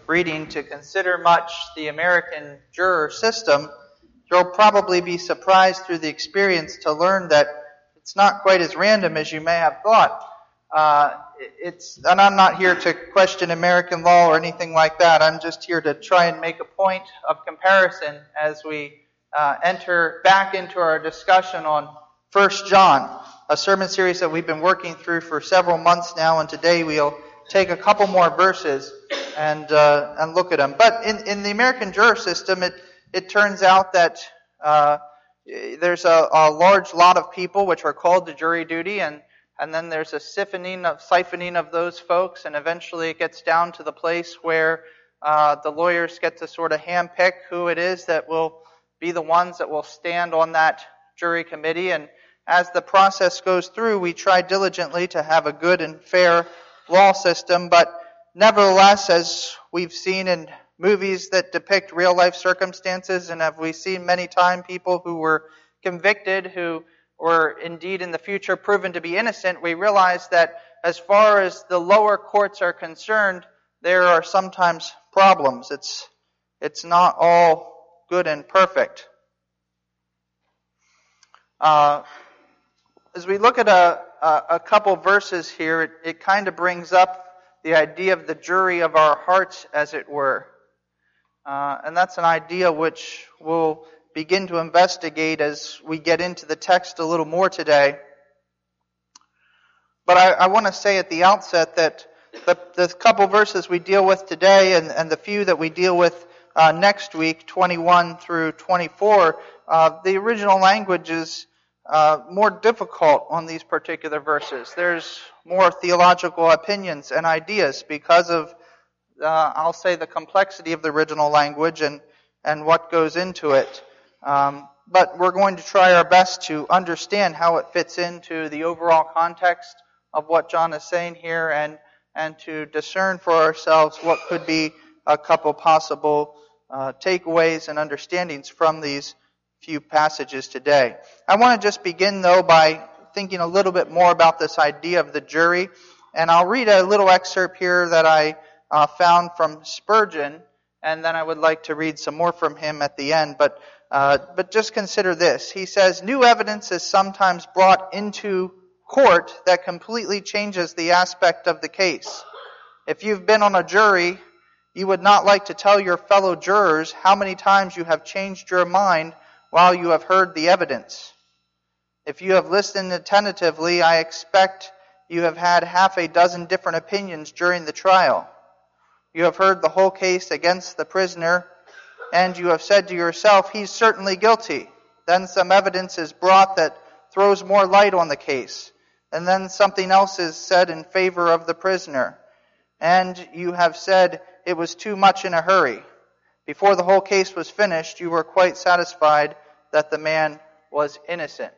reading to consider much the American juror system, you'll probably be surprised through the experience to learn that it's not quite as random as you may have thought. And I'm not here to question American law or anything like that. I'm just here to try and make a point of comparison as we enter back into our discussion on 1 John, a sermon series that we've been working through for several months now, and today we'll take a couple more verses and look at them. But in the American juror system, it turns out that there's a large lot of people which are called to jury duty, and then there's a siphoning of those folks, and eventually it gets down to the place where the lawyers get to sort of handpick who it is that will be the ones that will stand on that jury committee. And as the process goes through, we try diligently to have a good and fair law system, but nevertheless, as we've seen in movies that depict real-life circumstances, and have we seen many times people who were convicted, who were indeed in the future proven to be innocent, we realize that as far as the lower courts are concerned, there are sometimes problems. It's not all good and perfect. As we look at a couple verses here, it kind of brings up the idea of the jury of our hearts, as it were. And that's an idea which we'll begin to investigate as we get into the text a little more today. But I want to say at the outset that the couple verses we deal with today and the few that we deal with next week, 21 through 24, the original language is more difficult on these particular verses. There's more theological opinions and ideas because of, I'll say, the complexity of the original language and what goes into it. But we're going to try our best to understand how it fits into the overall context of what John is saying here and to discern for ourselves what could be a couple possible takeaways and understandings from these few passages today. I want to just begin, though, by thinking a little bit more about this idea of the jury. And I'll read a little excerpt here that I found from Spurgeon, and then I would like to read some more from him at the end. But just consider this. He says, "New evidence is sometimes brought into court that completely changes the aspect of the case. If you've been on a jury, you would not like to tell your fellow jurors how many times you have changed your mind while you have heard the evidence. If you have listened attentively, I expect you have had half a dozen different opinions during the trial. You have heard the whole case against the prisoner, and you have said to yourself, 'He's certainly guilty.' Then some evidence is brought that throws more light on the case, and then something else is said in favor of the prisoner. And you have said it was too much in a hurry. Before the whole case was finished, you were quite satisfied that the man was innocent."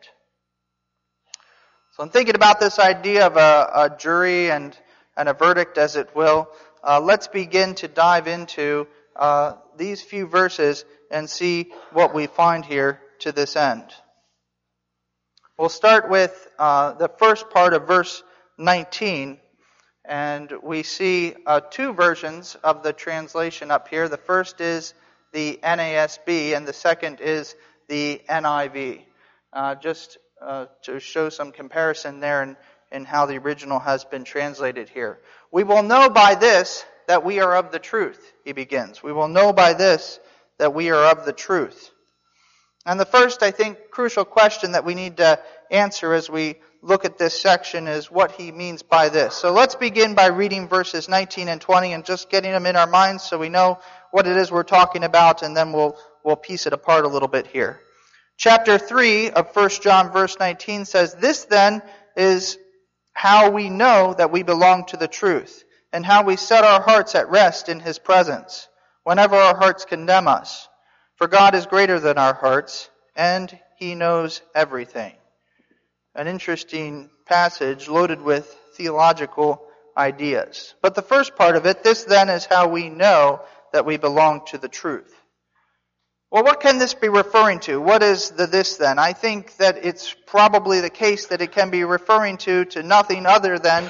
So in thinking about this idea of a jury and a verdict, as it will, let's begin to dive into these few verses and see what we find here to this end. We'll start with the first part of verse 19. And we see two versions of the translation up here. The first is the NASB, and the second is the NIV. Just to show some comparison there in how the original has been translated here. "We will know by this that we are of the truth," he begins. "We will know by this that we are of the truth." And the first, I think, crucial question that we need to answer as we look at this section is what he means by this. So let's begin by reading verses 19 and 20 and just getting them in our minds so we know what it is we're talking about, and then we'll piece it apart a little bit here. Chapter 3 of 1 John verse 19 says, "This then is how we know that we belong to the truth, and how we set our hearts at rest in His presence, whenever our hearts condemn us. For God is greater than our hearts, and He knows everything." An interesting passage loaded with theological ideas. But the first part of it, "This then is how we know that we belong to the truth." Well, what can this be referring to? What is the this then? I think that it's probably the case that it can be referring to nothing other than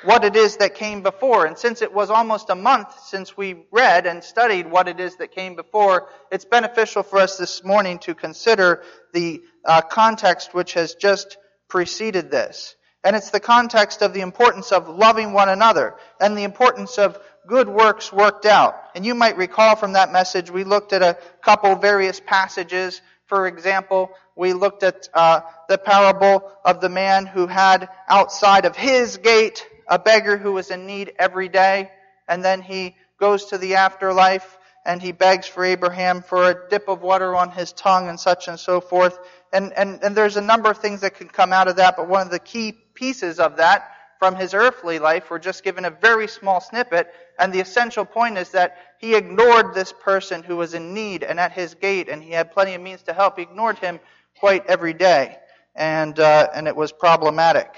what it is that came before. And since it was almost a month since we read and studied what it is that came before, it's beneficial for us this morning to consider the context which has just preceded this. And it's the context of the importance of loving one another and the importance of good works worked out. And you might recall from that message, we looked at a couple various passages. For example, we looked at the parable of the man who had outside of his gate a beggar who was in need every day, and then he goes to the afterlife and he begs for Abraham for a dip of water on his tongue and such and so forth. And there's a number of things that can come out of that, but one of the key pieces of that from his earthly life, we're just given a very small snippet, and the essential point is that he ignored this person who was in need and at his gate, and he had plenty of means to help. He ignored him quite every day, and it was problematic.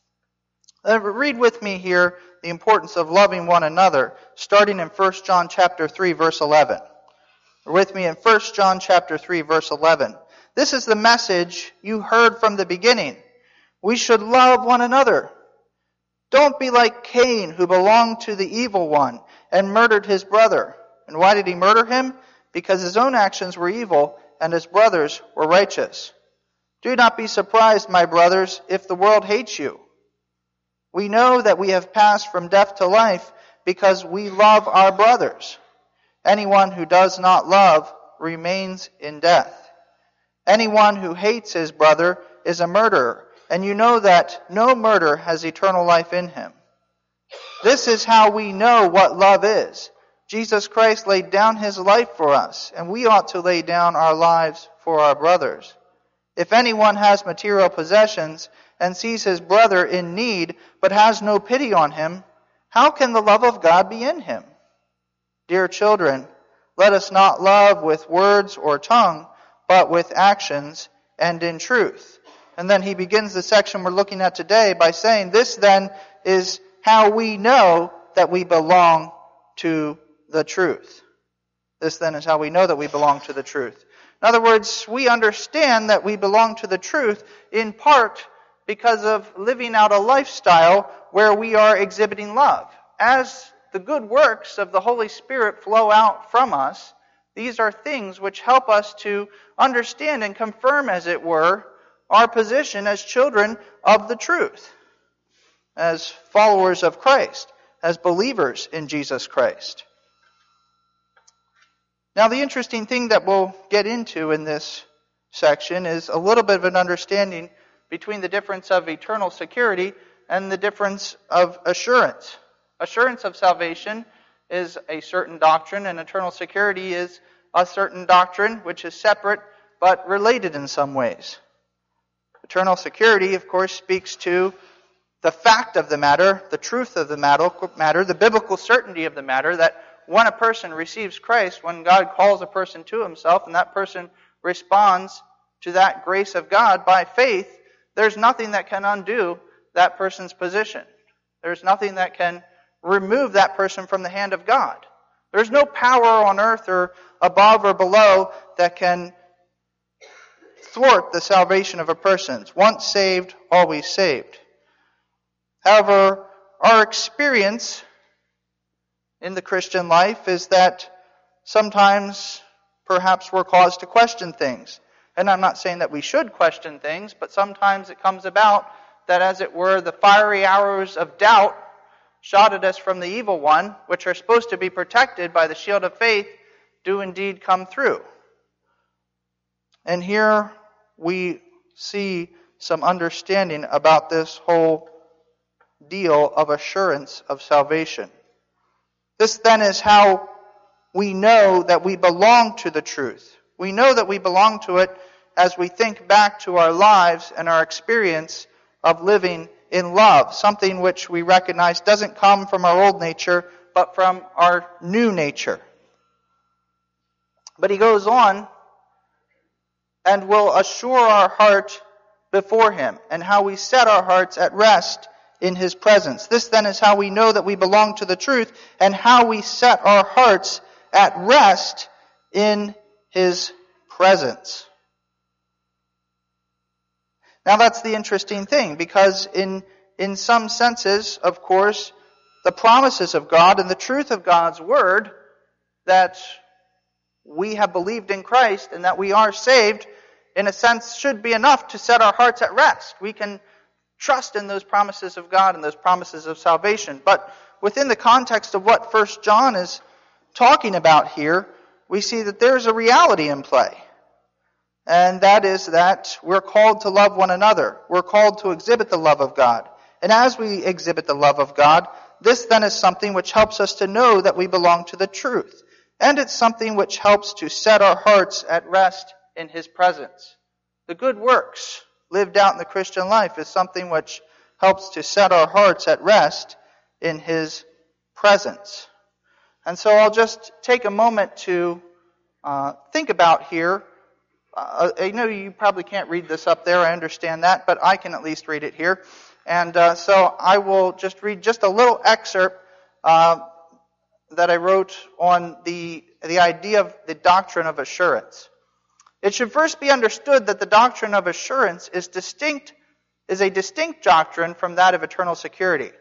Read with me here the importance of loving one another, starting in 1 John chapter 3, verse 11. With me in 1 John chapter 3, verse 11. This is the message you heard from the beginning. We should love one another. Don't be like Cain, who belonged to the evil one and murdered his brother. And why did he murder him? Because his own actions were evil and his brothers were righteous. Do not be surprised, my brothers, if the world hates you. We know that we have passed from death to life because we love our brothers. Anyone who does not love remains in death. Anyone who hates his brother is a murderer, and you know that no murder has eternal life in him. This is how we know what love is. Jesus Christ laid down his life for us, and we ought to lay down our lives for our brothers. If anyone has material possessions and sees his brother in need but has no pity on him, how can the love of God be in him? Dear children, let us not love with words or tongue, but with actions and in truth. And then he begins the section we're looking at today by saying, this then is how we know that we belong to the truth. This then is how we know that we belong to the truth. In other words, we understand that we belong to the truth in part because of living out a lifestyle where we are exhibiting love. As the good works of the Holy Spirit flow out from us, these are things which help us to understand and confirm, as it were, our position as children of the truth, as followers of Christ, as believers in Jesus Christ. Now, the interesting thing that we'll get into in this section is a little bit of an understanding between the difference of eternal security and the difference of assurance. Assurance of salvation is a certain doctrine, and eternal security is a certain doctrine which is separate but related in some ways. Eternal security, of course, speaks to the fact of the matter, the truth of the matter, the biblical certainty of the matter, that when a person receives Christ, when God calls a person to himself, and that person responds to that grace of God by faith, there's nothing that can undo that person's position. There's nothing that can remove that person from the hand of God. There's no power on earth or above or below that can thwart the salvation of a person. Once saved, always saved. However, our experience in the Christian life is that sometimes perhaps we're caused to question things. And I'm not saying that we should question things, but sometimes it comes about that, as it were, the fiery arrows of doubt shot at us from the evil one, which are supposed to be protected by the shield of faith, do indeed come through. And here we see some understanding about this whole deal of assurance of salvation. This then is how we know that we belong to the truth. We know that we belong to it as we think back to our lives and our experience of living in love, something which we recognize doesn't come from our old nature, but from our new nature. But he goes on and will assure our heart before him, and how we set our hearts at rest in his presence. This then is how we know that we belong to the truth, and how we set our hearts at rest in his presence. Now that's the interesting thing, because in in some senses, of course, the promises of God and the truth of God's Word that we have believed in Christ and that we are saved, in a sense, should be enough to set our hearts at rest. We can trust in those promises of God and those promises of salvation. But within the context of what 1 John is talking about here, we see that there's a reality in play. And that is that we're called to love one another. We're called to exhibit the love of God. And as we exhibit the love of God, this then is something which helps us to know that we belong to the truth. And it's something which helps to set our hearts at rest in His presence. The good works lived out in the Christian life is something which helps to set our hearts at rest in His presence. And so I'll just take a moment to think about here. I know you probably can't read this up there, I understand that, but I can at least read it here. And so I will just read just a little excerpt that I wrote on the idea of the doctrine of assurance. It should first be understood that the doctrine of assurance is a distinct doctrine from that of eternal security.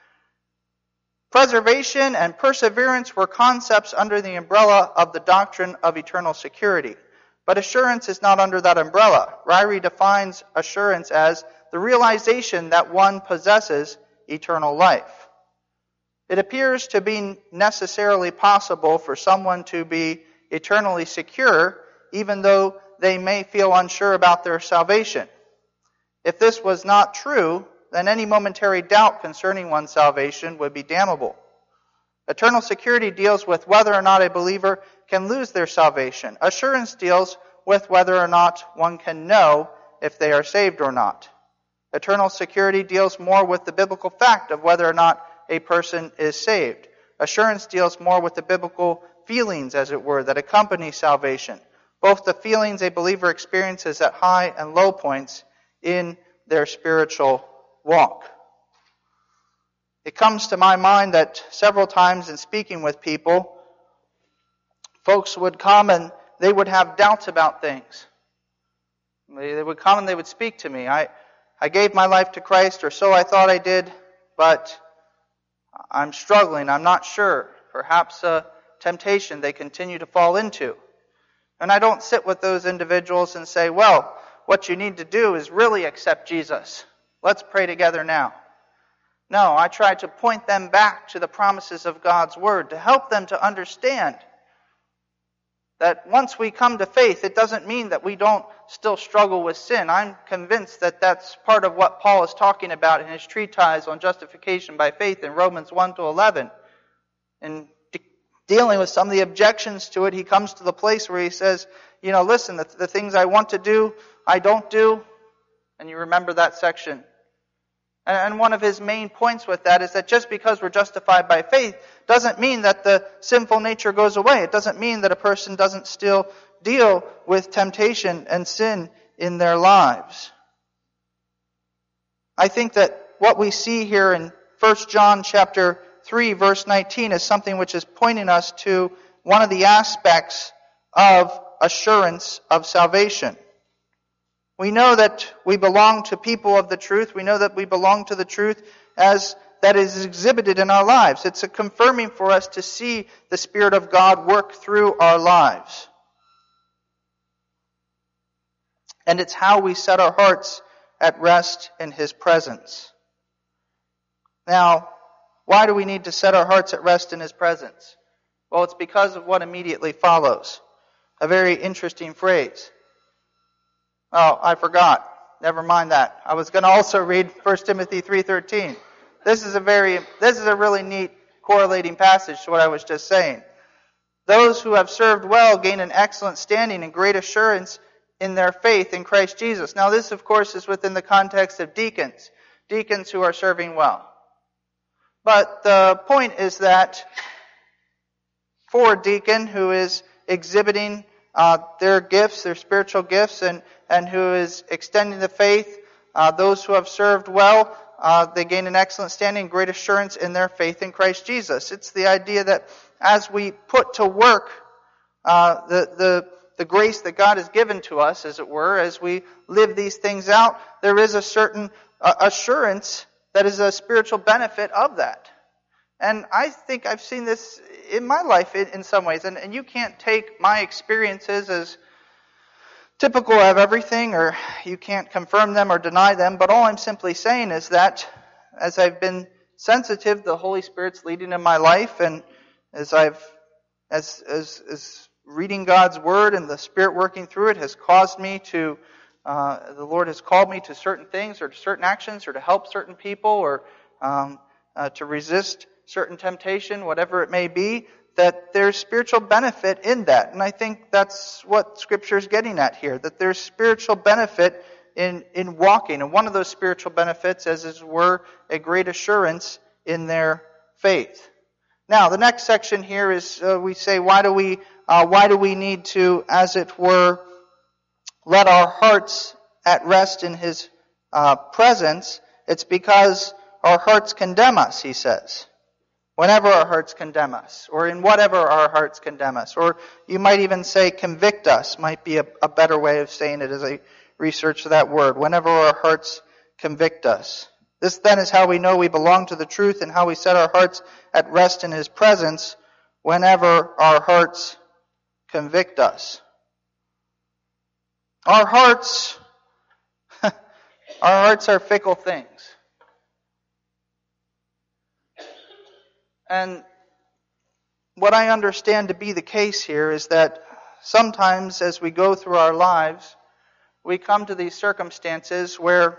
Preservation and perseverance were concepts under the umbrella of the doctrine of eternal security. But assurance is not under that umbrella. Ryrie defines assurance as the realization that one possesses eternal life. It appears to be necessarily possible for someone to be eternally secure, even though they may feel unsure about their salvation. If this was not true, then any momentary doubt concerning one's salvation would be damnable. Eternal security deals with whether or not a believer can lose their salvation. Assurance deals with whether or not one can know if they are saved or not. Eternal security deals more with the biblical fact of whether or not a person is saved. Assurance deals more with the biblical feelings, as it were, that accompany salvation. Both the feelings a believer experiences at high and low points in their spiritual walk. It comes to my mind that several times in speaking with people, folks would come and they would have doubts about things. They would come and they would speak to me. I gave my life to Christ, or so I thought I did, but I'm struggling. I'm not sure. Perhaps a temptation they continue to fall into. And I don't sit with those individuals and say, well, what you need to do is really accept Jesus. Let's pray together now. No, I try to point them back to the promises of God's Word to help them to understand that once we come to faith, it doesn't mean that we don't still struggle with sin. I'm convinced that that's part of what Paul is talking about in his treatise on justification by faith in Romans 1-11. And dealing with some of the objections to it, he comes to the place where he says, listen, the things I want to do, I don't do. And you remember that section. And one of his main points with that is that just because we're justified by faith doesn't mean that the sinful nature goes away. It doesn't mean that a person doesn't still deal with temptation and sin in their lives. I think that what we see here in 1 John chapter 3, verse 19 is something which is pointing us to one of the aspects of assurance of salvation. We know that we belong to people of the truth. We know that we belong to the truth as that is exhibited in our lives. It's a confirming for us to see the Spirit of God work through our lives. And it's how we set our hearts at rest in His presence. Now, why do we need to set our hearts at rest in His presence? Well, it's because of what immediately follows. A very interesting phrase. Oh, I forgot. Never mind that. I was going to also read 1 Timothy 3:13. This is a really neat correlating passage to what I was just saying. Those who have served well gain an excellent standing and great assurance in their faith in Christ Jesus. Now this, of course, is within the context of deacons who are serving well. But the point is that for a deacon who is exhibiting their gifts, their spiritual gifts, and who is extending the faith, those who have served well, they gain an excellent standing, great assurance in their faith in Christ Jesus. It's the idea that as we put to work the grace that God has given to us, as it were, as we live these things out, there is a certain assurance that is a spiritual benefit of that. And I think I've seen this in my life in some ways. And you can't take my experiences as typical of everything, or you can't confirm them or deny them. But all I'm simply saying is that as I've been sensitive to the Holy Spirit's leading in my life, and as reading God's Word and the Spirit working through it has caused me to, the Lord has called me to certain things or to certain actions or to help certain people or to resist certain temptation, whatever it may be, that there's spiritual benefit in that. And I think that's what Scripture is getting at here, that there's spiritual benefit in walking. And one of those spiritual benefits, as it were, a great assurance in their faith. Now, the next section here is we say, why do we need to, as it were, let our hearts at rest in His presence? It's because our hearts condemn us, he says. Whenever our hearts condemn us, or in whatever our hearts condemn us, or you might even say convict us, might be a better way of saying it as I research that word. Whenever our hearts convict us. This then is how we know we belong to the truth and how we set our hearts at rest in His presence whenever our hearts convict us. Our hearts are fickle things. And what I understand to be the case here is that sometimes as we go through our lives, we come to these circumstances where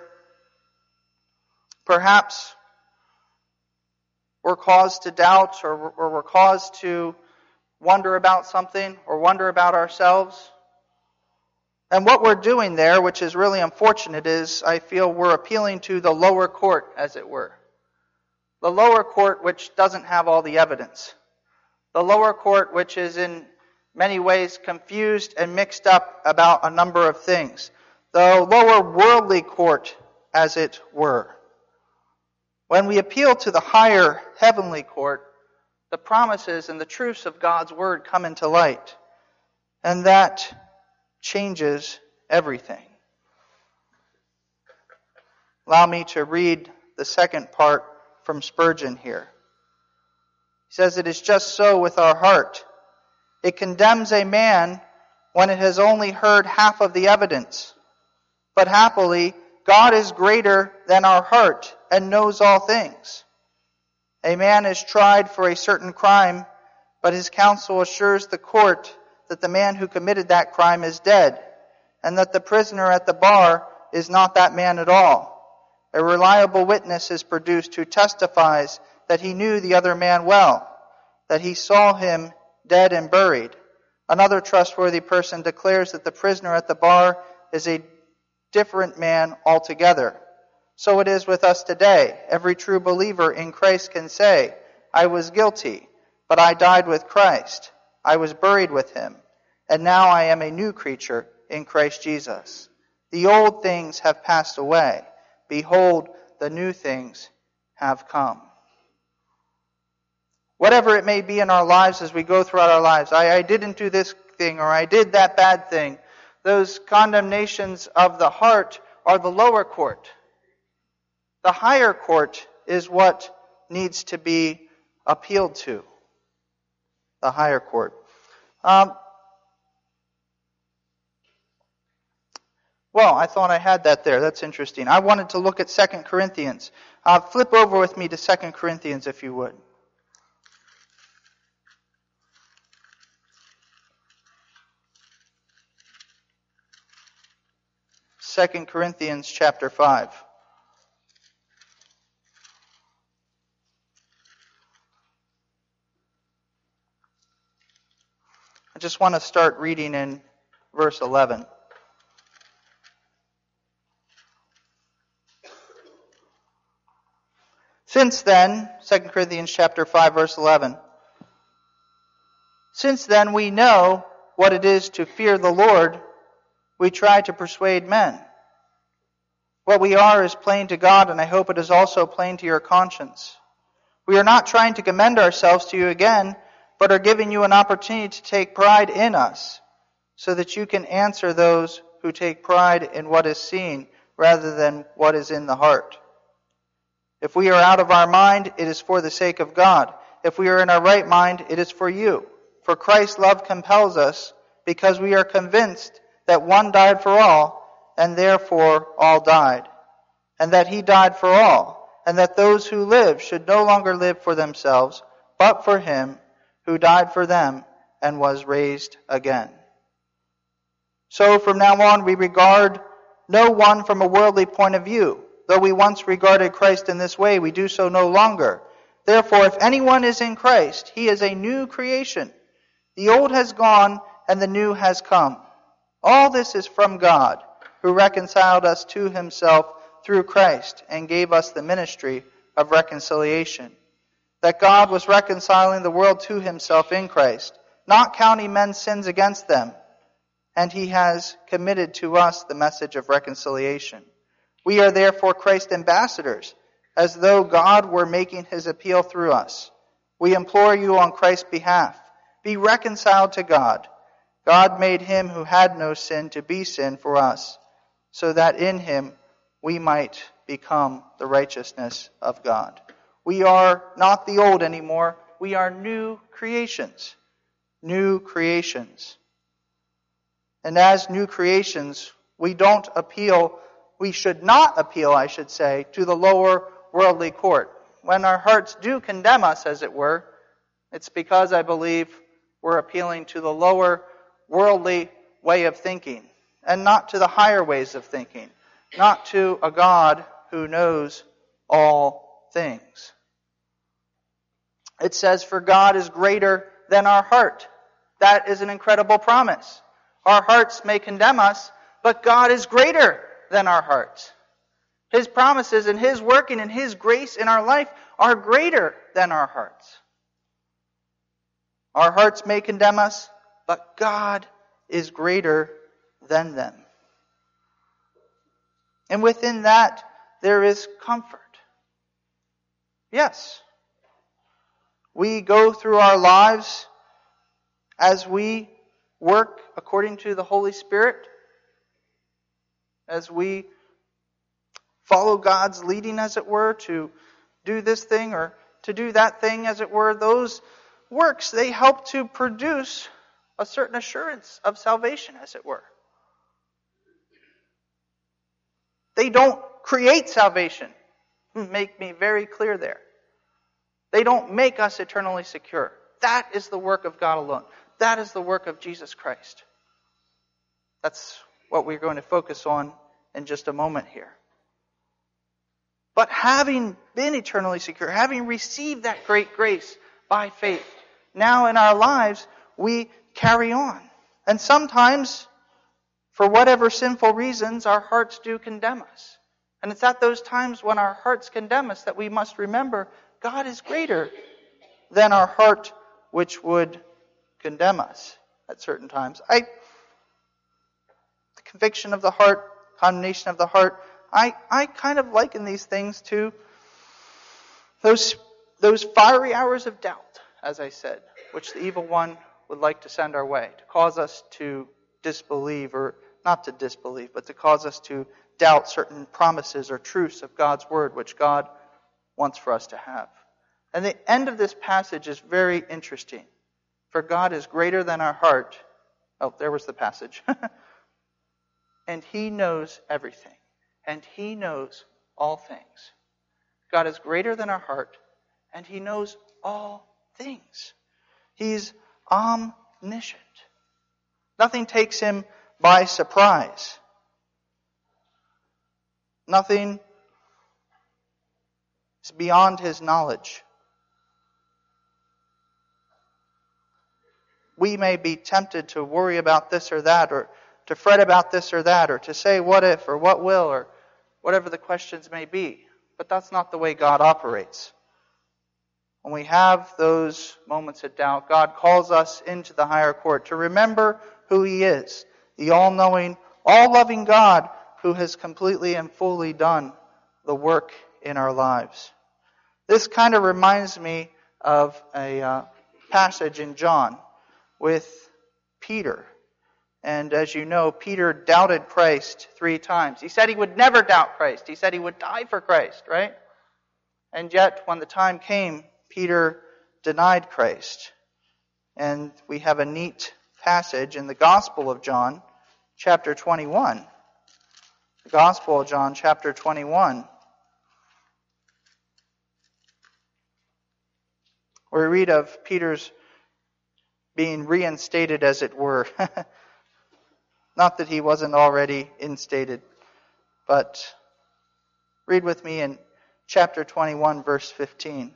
perhaps we're caused to doubt or we're caused to wonder about something or wonder about ourselves. And what we're doing there, which is really unfortunate, is I feel we're appealing to the lower court, as it were. The lower court which doesn't have all the evidence. The lower court which is in many ways confused and mixed up about a number of things. The lower worldly court, as it were. When we appeal to the higher heavenly court, the promises and the truths of God's Word come into light. And that changes everything. Allow me to read the second part from Spurgeon here. He says, "It is just so with our heart. It condemns a man when it has only heard half of the evidence. But happily, God is greater than our heart and knows all things. A man is tried for a certain crime, but his counsel assures the court that the man who committed that crime is dead, and that the prisoner at the bar is not that man at all. A reliable witness is produced who testifies that he knew the other man well, that he saw him dead and buried. Another trustworthy person declares that the prisoner at the bar is a different man altogether. So it is with us today. Every true believer in Christ can say, 'I was guilty, but I died with Christ. I was buried with Him, and now I am a new creature in Christ Jesus. The old things have passed away. Behold, the new things have come.'" Whatever it may be in our lives as we go throughout our lives, I didn't do this thing or I did that bad thing. Those condemnations of the heart are the lower court. The higher court is what needs to be appealed to. The higher court. Well, I thought I had that there. That's interesting. I wanted to look at 2 Corinthians. Flip over with me to 2 Corinthians if you would. 2 Corinthians chapter 5. I just want to start reading in verse 11. Since then, 2 Corinthians chapter 5, verse 11. Since then we know what it is to fear the Lord, we try to persuade men. What we are is plain to God, and I hope it is also plain to your conscience. We are not trying to commend ourselves to you again, but are giving you an opportunity to take pride in us, so that you can answer those who take pride in what is seen rather than what is in the heart. If we are out of our mind, it is for the sake of God. If we are in our right mind, it is for you. For Christ's love compels us, because we are convinced that one died for all, and therefore all died. And that he died for all, and that those who live should no longer live for themselves, but for him who died for them and was raised again. So from now on we regard no one from a worldly point of view. Though we once regarded Christ in this way, we do so no longer. Therefore, if anyone is in Christ, he is a new creation. The old has gone, and the new has come. All this is from God, who reconciled us to himself through Christ, and gave us the ministry of reconciliation. That God was reconciling the world to himself in Christ, not counting men's sins against them. And he has committed to us the message of reconciliation. We are therefore Christ's ambassadors, as though God were making his appeal through us. We implore you on Christ's behalf, be reconciled to God. God made him who had no sin to be sin for us, so that in him we might become the righteousness of God. We are not the old anymore. We are new creations. New creations. And as new creations, we should not appeal, to the lower worldly court. When our hearts do condemn us, as it were, it's because I believe we're appealing to the lower worldly way of thinking, and not to the higher ways of thinking, not to a God who knows all things. It says, for God is greater than our heart. That is an incredible promise. Our hearts may condemn us, but God is greater than our hearts. His promises and his working and his grace in our life are greater than our hearts. Our hearts may condemn us, but God is greater than them. And within that, there is comfort. Yes, we go through our lives as we work according to the Holy Spirit, as we follow God's leading, as it were, to do this thing or to do that thing, as it were. Those works, they help to produce a certain assurance of salvation, as it were. They don't create salvation. Make me very clear there. They don't make us eternally secure. That is the work of God alone. That is the work of Jesus Christ. That's what we're going to focus on in just a moment here. But having been eternally secure, having received that great grace by faith, now in our lives, we carry on. And sometimes, for whatever sinful reasons, our hearts do condemn us. And it's at those times when our hearts condemn us that we must remember God is greater than our heart which would condemn us at certain times. The conviction of the heart, condemnation of the heart, I kind of liken these things to those fiery hours of doubt, as I said, which the evil one would like to send our way, to cause us to disbelieve, or not to disbelieve, but to cause us to doubt certain promises or truths of God's word, which God wants for us to have. And the end of this passage is very interesting. For God is greater than our heart. Oh, there was the passage. And he knows everything. And he knows all things. God is greater than our heart. And he knows all things. He's omniscient. Nothing takes him by surprise. Nothing is beyond his knowledge. We may be tempted to worry about this or that, or to fret about this or that, or to say what if, or what will, or whatever the questions may be. But that's not the way God operates. When we have those moments of doubt, God calls us into the higher court to remember who he is, the all-knowing, all-loving God who has completely and fully done the work in our lives. This kind of reminds me of a passage in John with Peter. And as you know, Peter doubted Christ 3 times. He said he would never doubt Christ. He said he would die for Christ, right? And yet, when the time came, Peter denied Christ. And we have a neat passage in the Gospel of John, chapter 21. The Gospel of John, chapter 21. Where we read of Peter's being reinstated, as it were. Not that he wasn't already instated, but read with me in chapter 21, verse 15.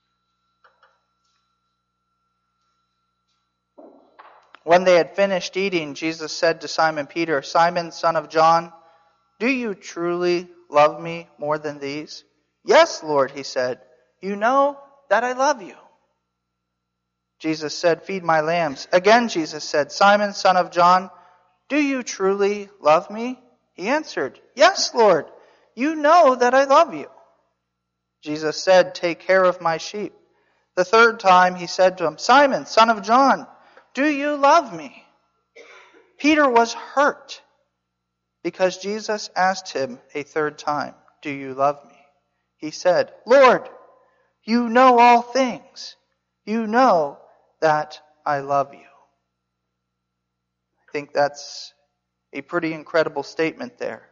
When they had finished eating, Jesus said to Simon Peter, "Simon, son of John, do you truly love me more than these?" "Yes, Lord," he said. "You know that I love you." Jesus said, "Feed my lambs." Again Jesus said, "Simon, son of John, do you truly love me?" He answered, "Yes, Lord, you know that I love you." Jesus said, "Take care of my sheep." The third time he said to him, "Simon, son of John, do you love me?" Peter was hurt because Jesus asked him a third time, "Do you love me?" He said, "Lord, you know all things. You know that I love you." I think that's a pretty incredible statement there.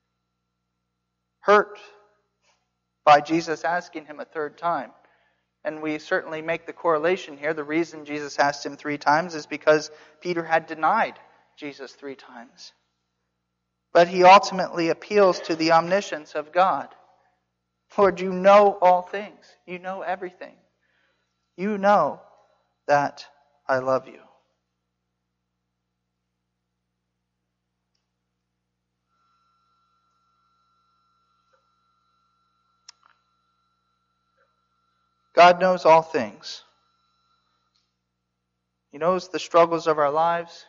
Hurt by Jesus asking him a third time. And we certainly make the correlation here. The reason Jesus asked him 3 times is because Peter had denied Jesus 3 times. But he ultimately appeals to the omniscience of God. Lord, you know all things. You know everything. You know that I love you. God knows all things. He knows the struggles of our lives.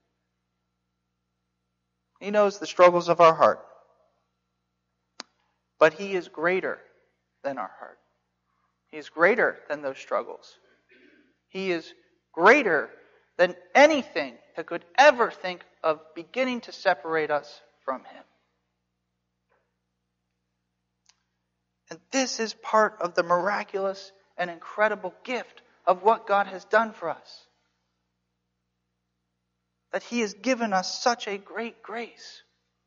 He knows the struggles of our heart. But He is greater than our heart. He is greater than those struggles. He is greater than anything that could ever think of beginning to separate us from Him. And this is part of the miraculous and incredible gift of what God has done for us. That He has given us such a great grace.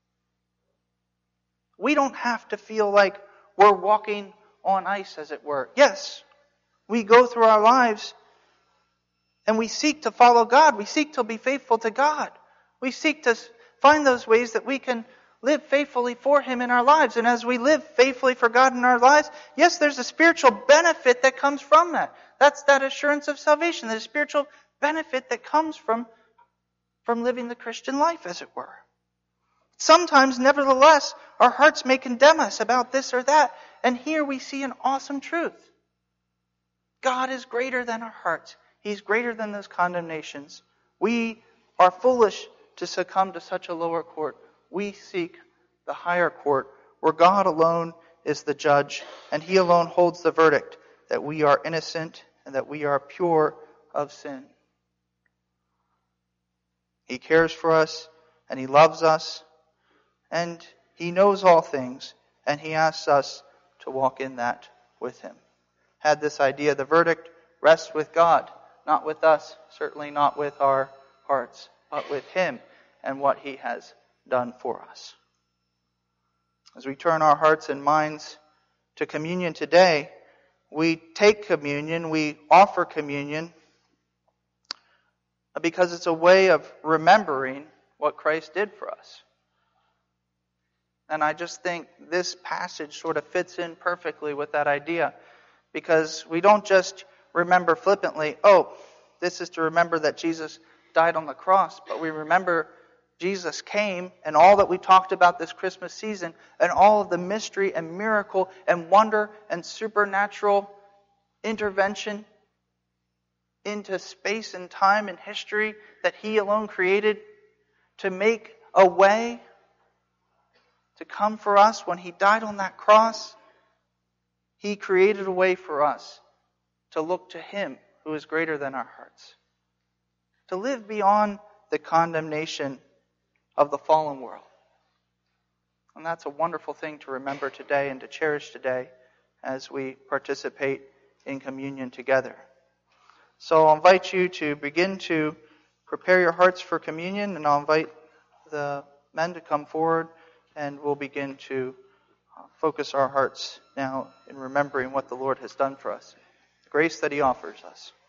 We don't have to feel like we're walking on ice, as it were. Yes, we go through our lives and we seek to follow God. We seek to be faithful to God. We seek to find those ways that we can live faithfully for Him in our lives. And as we live faithfully for God in our lives, yes, there's a spiritual benefit that comes from that. That's that assurance of salvation. There's a spiritual benefit that comes from living the Christian life, as it were. Sometimes, nevertheless, our hearts may condemn us about this or that. And here we see an awesome truth. God is greater than our hearts. He's greater than those condemnations. We are foolish to succumb to such a lower court. We seek the higher court, where God alone is the judge, and He alone holds the verdict that we are innocent and that we are pure of sin. He cares for us, and He loves us, and He knows all things, and He asks us to walk in that with Him. Had this idea, the verdict rests with God, not with us, certainly not with our hearts, but with Him and what He has done for us. As we turn our hearts and minds to communion today, we take communion, we offer communion, because it's a way of remembering what Christ did for us. And I just think this passage sort of fits in perfectly with that idea, because we don't just remember flippantly, oh, this is to remember that Jesus died on the cross, but we remember Jesus came, and all that we talked about this Christmas season, and all of the mystery and miracle and wonder and supernatural intervention into space and time and history that He alone created to make a way to come for us when He died on that cross. He created a way for us to look to Him who is greater than our hearts, to live beyond the condemnation of the fallen world. And that's a wonderful thing to remember today and to cherish today, as we participate in communion together. So I'll invite you to begin to prepare your hearts for communion, and I'll invite the men to come forward, and we'll begin to focus our hearts now in remembering what the Lord has done for us, the grace that He offers us.